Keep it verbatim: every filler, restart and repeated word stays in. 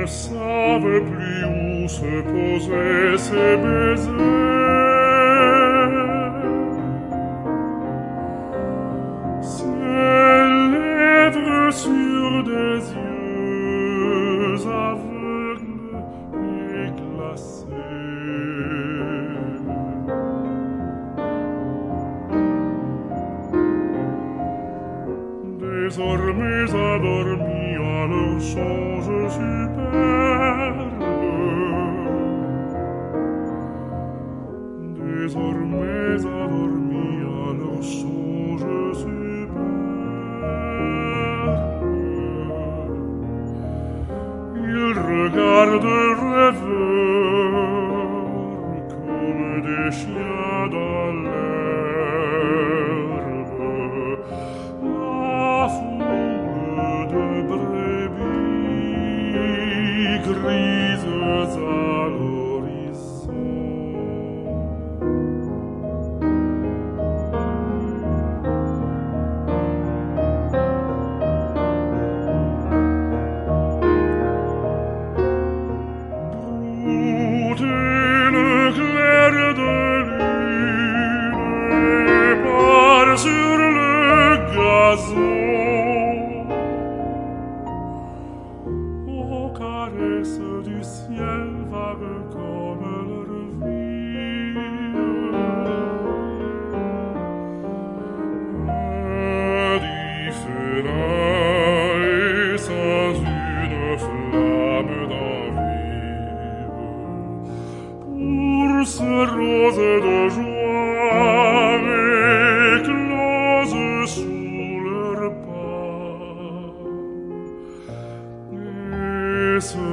ne savent plus où se poser ses baisers. Ses lèvres sur des yeux aveugles et glacés. Désormais endormis à leurs songes superbes, désormais endormis à leurs songes superbes, ils regardent rêveurs comme des chiens dans l'herbe. La foule de brebis grises à l'horizon. Brouter le clair de lune et part sur le gazon, aux caresses du ciel vague comme leur vie. Indifférent et sans une flamme d'envie, pour ce rose de joie éclose sous leur pas, et ce